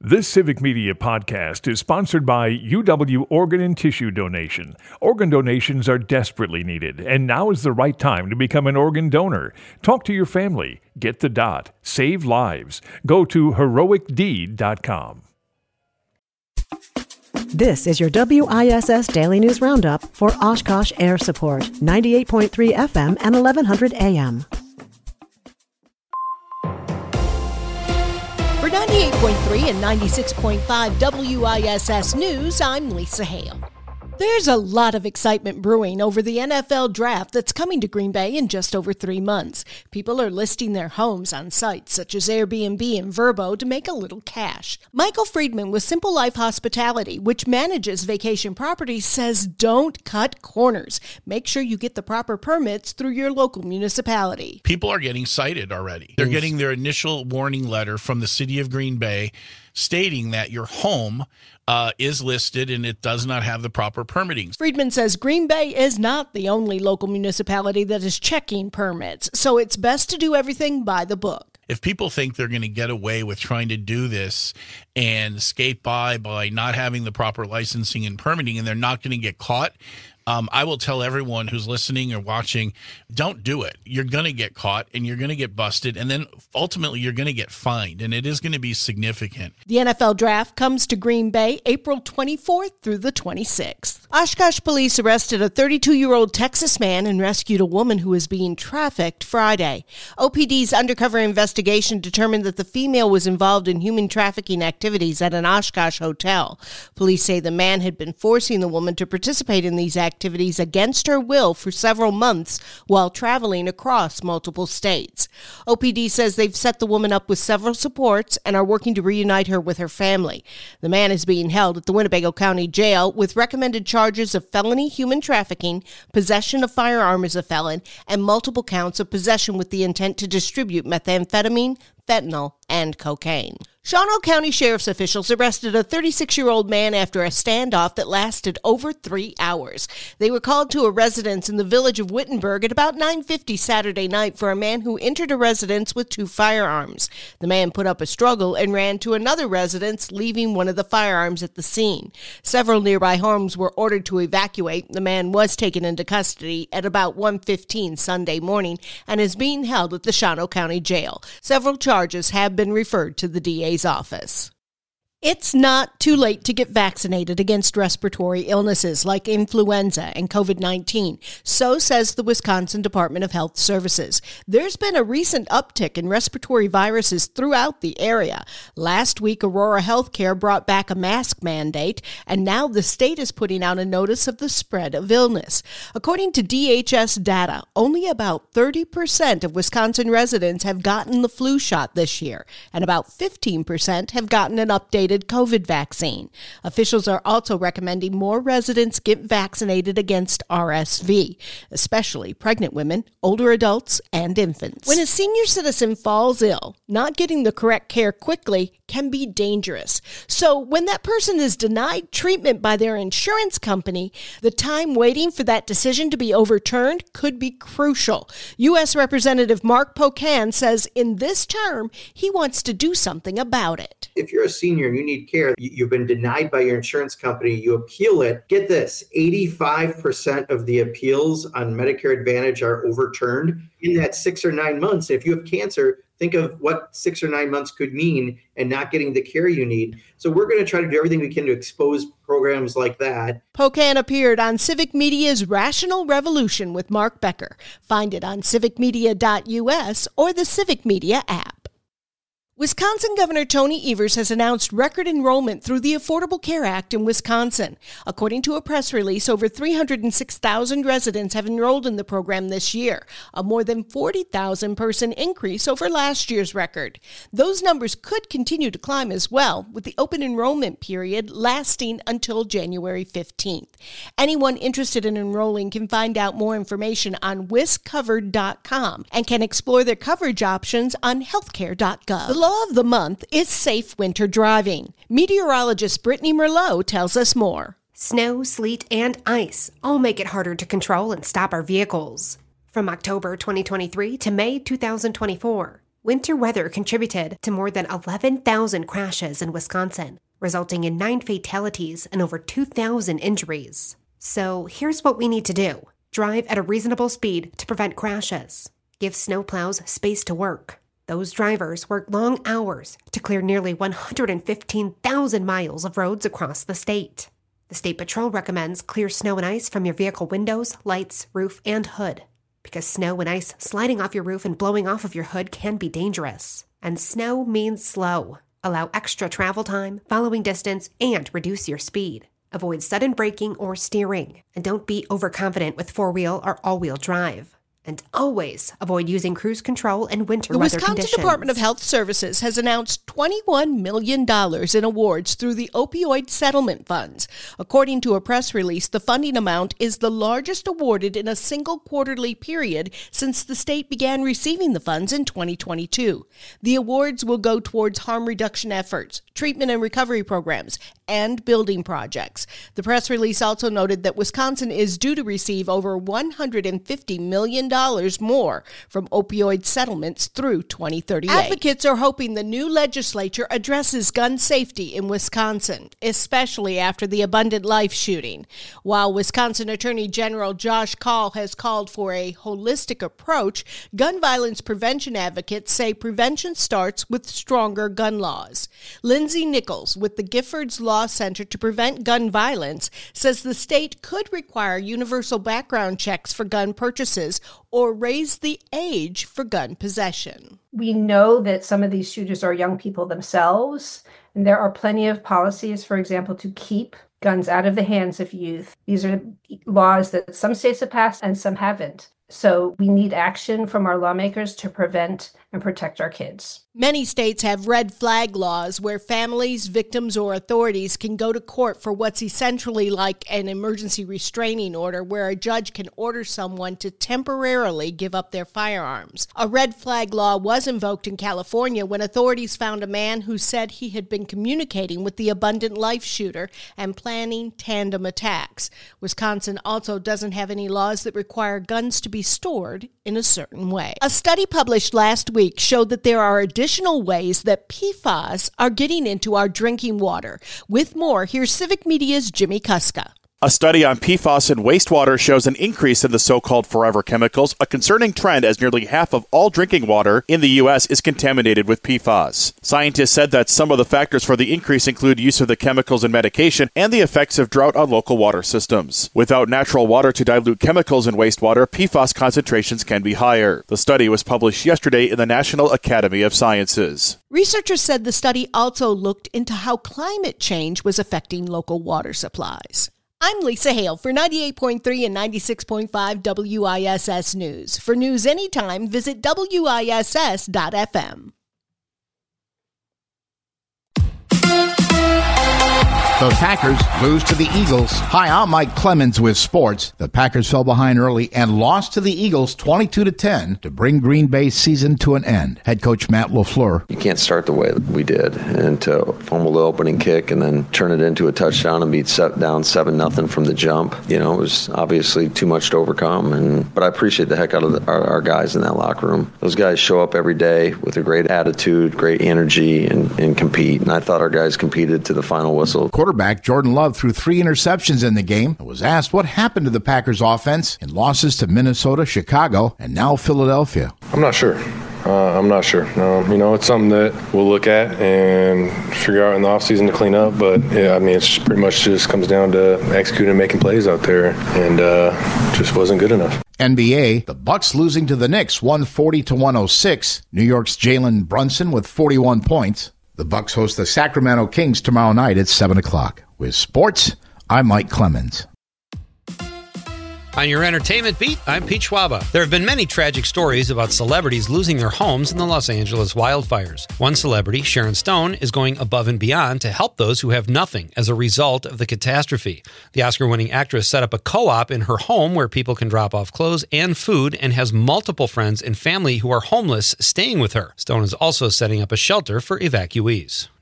This Civic Media podcast is sponsored by UW Organ and Tissue Donation. Organ donations are desperately needed, and now is the right time to become an organ donor. Talk to your family. Get the dot. Save lives. Go to heroicdeed.com. This is your WISS Daily News Roundup for Oshkosh Air Support, 98.3 FM and 1100 AM. For 98.3 and 96.5 WISS News, I'm Lisa Hale. There's a lot of excitement brewing over the NFL draft that's coming to Green Bay in just over 3 months. People are listing their homes on sites such as Airbnb and Vrbo to make a little cash. Michael Friedman with Simple Life Hospitality, which manages vacation properties, says don't cut corners. Make sure you get the proper permits through your local municipality. People are getting cited already. They're getting their initial warning letter from the city of Green Bay stating that your home is listed and it does not have the proper permitting. Friedman says Green Bay is not the only local municipality that is checking permits, so it's best to do everything by the book. If people think they're going to get away with trying to do this and skate by not having the proper licensing and permitting, and they're not going to get caught, I will tell everyone who's listening or watching, don't do it. You're going to get caught and you're going to get busted, and then ultimately you're going to get fined, and it is going to be significant. The NFL draft comes to Green Bay April 24th through the 26th. Oshkosh police arrested a 32-year-old Texas man and rescued a woman who was being trafficked Friday. OPD's undercover investigation determined that the female was involved in human trafficking activities at an Oshkosh hotel. Police say the man had been forcing the woman to participate in these activities against her will for several months while traveling across multiple states. OPD says they've set the woman up with several supports and are working to reunite her with her family. The man is being held at the Winnebago County Jail with recommended charges of felony human trafficking, possession of firearm as a felon, and multiple counts of possession with the intent to distribute methamphetamine, fentanyl, and cocaine. Shawano County Sheriff's officials arrested a 36-year-old man after a standoff that lasted over 3 hours. They were called to a residence in the village of Wittenberg at about 9:50 Saturday night for a man who entered a residence with 2 firearms. The man put up a struggle and ran to another residence, leaving one of the firearms at the scene. Several nearby homes were ordered to evacuate. The man was taken into custody at about 1:15 Sunday morning and is being held at the Shawano County Jail. Several charges have been referred to the DA's office. It's not too late to get vaccinated against respiratory illnesses like influenza and COVID-19, so says the Wisconsin Department of Health Services. There's been a recent uptick in respiratory viruses throughout the area. Last week, Aurora Healthcare brought back a mask mandate, and now the state is putting out a notice of the spread of illness. According to DHS data, only about 30% of Wisconsin residents have gotten the flu shot this year, and about 15% have gotten an updated COVID vaccine. Officials are also recommending more residents get vaccinated against RSV, especially pregnant women, older adults, and infants. When a senior citizen falls ill, not getting the correct care quickly can be dangerous. So when that person is denied treatment by their insurance company, the time waiting for that decision to be overturned could be crucial. U.S. Representative Mark Pocan says in this term, he wants to do something about it. If you're a senior and you need care, you've been denied by your insurance company, you appeal it. Get this, 85% of the appeals on Medicare Advantage are overturned in that 6 or 9 months. If you have cancer, think of what 6 or 9 months could mean and not getting the care you need. So we're going to try to do everything we can to expose programs like that. Pocan appeared on Civic Media's Rational Revolution with Mark Becker. Find it on civicmedia.us or the Civic Media app. Wisconsin Governor Tony Evers has announced record enrollment through the Affordable Care Act in Wisconsin. According to a press release, over 306,000 residents have enrolled in the program this year, a more than 40,000 person increase over last year's record. Those numbers could continue to climb as well, with the open enrollment period lasting until January 15th. Anyone interested in enrolling can find out more information on wiscovered.com and can explore their coverage options on healthcare.gov. The law of the month is safe winter driving. Meteorologist Brittany Merlot tells us more. Snow, sleet, and ice all make it harder to control and stop our vehicles. From October 2023 to May 2024, Winter weather contributed to more than 11,000 crashes in Wisconsin, resulting in 9 fatalities and over 2,000 injuries. So here's what we need to do. Drive at a reasonable speed to prevent crashes. Give snowplows space to work. Those drivers work long hours to clear nearly 115,000 miles of roads across the state. The State Patrol recommends clear snow and ice from your vehicle windows, lights, roof, and hood, because snow and ice sliding off your roof and blowing off of your hood can be dangerous. And snow means slow. Allow extra travel time, following distance, and reduce your speed. Avoid sudden braking or steering, and don't be overconfident with four-wheel or all-wheel drive. And always avoid using cruise control in winter weather conditions. The Wisconsin Department of Health Services has announced $21 million in awards through the opioid settlement funds. According to a press release, the funding amount is the largest awarded in a single quarterly period since the state began receiving the funds in 2022. The awards will go towards harm reduction efforts, treatment and recovery programs, and building projects. The press release also noted that Wisconsin is due to receive over $150 million more from opioid settlements through 2038. Advocates are hoping the new legislature addresses gun safety in Wisconsin, especially after the Abundant Life shooting. While Wisconsin Attorney General Josh Kaul has called for a holistic approach, gun violence prevention advocates say prevention starts with stronger gun laws. Lindsay Nichols with the Giffords Law Center to Prevent Gun Violence says the state could require universal background checks for gun purchases or raise the age for gun possession. We know that some of these shooters are young people themselves, and there are plenty of policies, for example, to keep guns out of the hands of youth. These are laws that some states have passed and some haven't. So we need action from our lawmakers to prevent and protect our kids. Many states have red flag laws where families, victims, or authorities can go to court for what's essentially like an emergency restraining order where a judge can order someone to temporarily give up their firearms. A red flag law was invoked in California when authorities found a man who said he had been communicating with the Abundant Life shooter and planning tandem attacks. Wisconsin also doesn't have any laws that require guns to be stored in a certain way. A study published last week showed that there are additional ways that PFAS are getting into our drinking water. With more, here's Civic Media's Jimmy Kuska. A study on PFAS in wastewater shows an increase in the so-called forever chemicals, a concerning trend as nearly half of all drinking water in the U.S. is contaminated with PFAS. Scientists said that some of the factors for the increase include use of the chemicals in medication and the effects of drought on local water systems. Without natural water to dilute chemicals in wastewater, PFAS concentrations can be higher. The study was published yesterday in the National Academy of Sciences. Researchers said the study also looked into how climate change was affecting local water supplies. I'm Lisa Hale for 98.3 and 96.5 WISS News. For news anytime, visit WISS.FM. The Packers lose to the Eagles. Hi, I'm Mike Clemens with sports. The Packers fell behind early and lost to the Eagles 22-10 to bring Green Bay's season to an end. Head coach Matt LaFleur. You can't start the way that we did and to fumble the opening kick and then turn it into a touchdown and be down 7-0 from the jump. You know, it was obviously too much to overcome. But I appreciate the heck out of our guys in that locker room. Those guys show up every day with a great attitude, great energy, and compete. And I thought our guys competed to the final whistle. Quarterback Jordan Love threw 3 interceptions in the game and was asked what happened to the Packers offense in losses to Minnesota, Chicago, and now Philadelphia. I'm not sure. It's something that we'll look at and figure out in the offseason to clean up. But, it's pretty much just comes down to executing and making plays out there, and just wasn't good enough. NBA, the Bucks losing to the Knicks 140-106. New York's Jalen Brunson with 41 points. The Bucks host the Sacramento Kings tomorrow night at 7 o'clock. With sports, I'm Mike Clemens. On your entertainment beat, I'm Pete Schwaba. There have been many tragic stories about celebrities losing their homes in the Los Angeles wildfires. One celebrity, Sharon Stone, is going above and beyond to help those who have nothing as a result of the catastrophe. The Oscar-winning actress set up a co-op in her home where people can drop off clothes and food and has multiple friends and family who are homeless staying with her. Stone is also setting up a shelter for evacuees.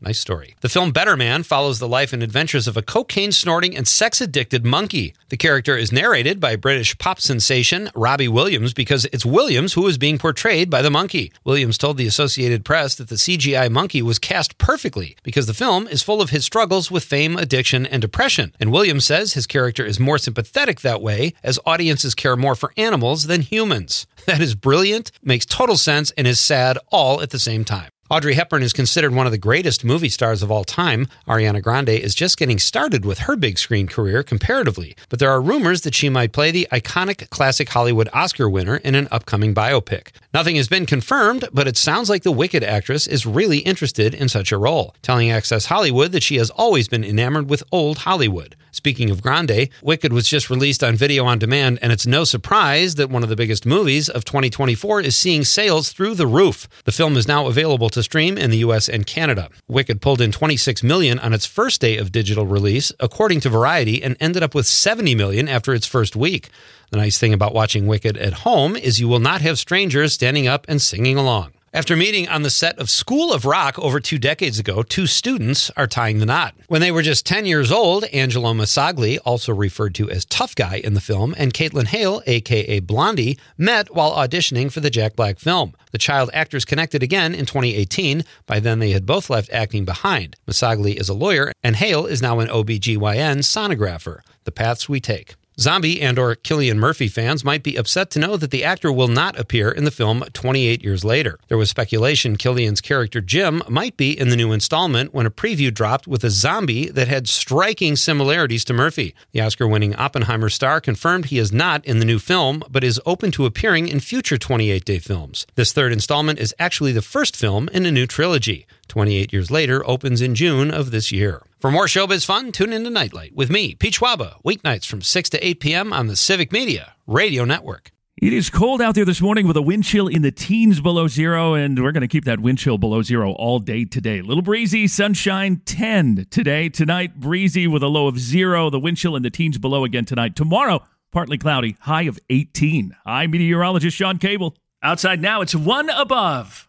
Nice story. The film Better Man follows the life and adventures of a cocaine-snorting and sex-addicted monkey. The character is narrated by British pop sensation Robbie Williams because it's Williams who is being portrayed by the monkey. Williams told the Associated Press that the CGI monkey was cast perfectly because the film is full of his struggles with fame, addiction, and depression. And Williams says his character is more sympathetic that way, as audiences care more for animals than humans. That is brilliant, makes total sense, and is sad all at the same time. Audrey Hepburn is considered one of the greatest movie stars of all time. Ariana Grande is just getting started with her big screen career comparatively, but there are rumors that she might play the iconic classic Hollywood Oscar winner in an upcoming biopic. Nothing has been confirmed, but it sounds like the Wicked actress is really interested in such a role, telling Access Hollywood that she has always been enamored with old Hollywood. Speaking of Grande, Wicked was just released on video on demand, and it's no surprise that one of the biggest movies of 2024 is seeing sales through the roof. The film is now available to stream in the US and Canada. Wicked pulled in $26 million on its first day of digital release, according to Variety, and ended up with $70 million after its first week. The nice thing about watching Wicked at home is you will not have strangers standing up and singing along. After meeting on the set of School of Rock over 2 decades ago, 2 students are tying the knot. When they were just 10 years old, Angelo Masagli, also referred to as Tough Guy in the film, and Caitlin Hale, a.k.a. Blondie, met while auditioning for the Jack Black film. The child actors connected again in 2018. By then, they had both left acting behind. Masagli is a lawyer, and Hale is now an OBGYN sonographer. The paths we take. Zombie and/or Cillian Murphy fans might be upset to know that the actor will not appear in the film 28 years later. There was speculation Cillian's character Jim might be in the new installment when a preview dropped with a zombie that had striking similarities to Murphy. The Oscar-winning Oppenheimer star confirmed he is not in the new film, but is open to appearing in future 28-day films. This third installment is actually the first film in a new trilogy. 28 years later opens in June of this year. For more showbiz fun, tune in to Nightlight with me, Pete Schwaba, weeknights from 6 to 8 p.m. on the Civic Media Radio Network. It is cold out there this morning with a wind chill in the teens below zero, and we're going to keep that wind chill below zero all day today. A little breezy, sunshine 10 today. Tonight, breezy with a low of 0. The wind chill in the teens below again tonight. Tomorrow, partly cloudy, high of 18. I'm meteorologist Sean Cable. Outside now, it's 1 above.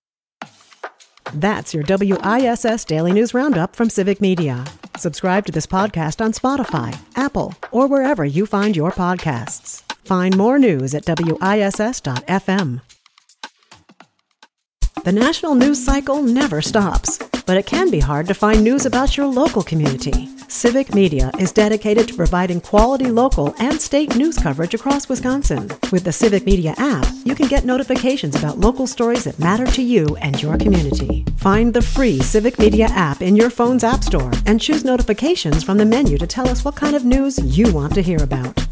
That's your WISS Daily News Roundup from Civic Media. Subscribe to this podcast on Spotify, Apple, or wherever you find your podcasts. Find more news at WISS.FM. The national news cycle never stops, but it can be hard to find news about your local community. Civic Media is dedicated to providing quality local and state news coverage across Wisconsin. With the Civic Media app, you can get notifications about local stories that matter to you and your community. Find the free Civic Media app in your phone's app store and choose notifications from the menu to tell us what kind of news you want to hear about.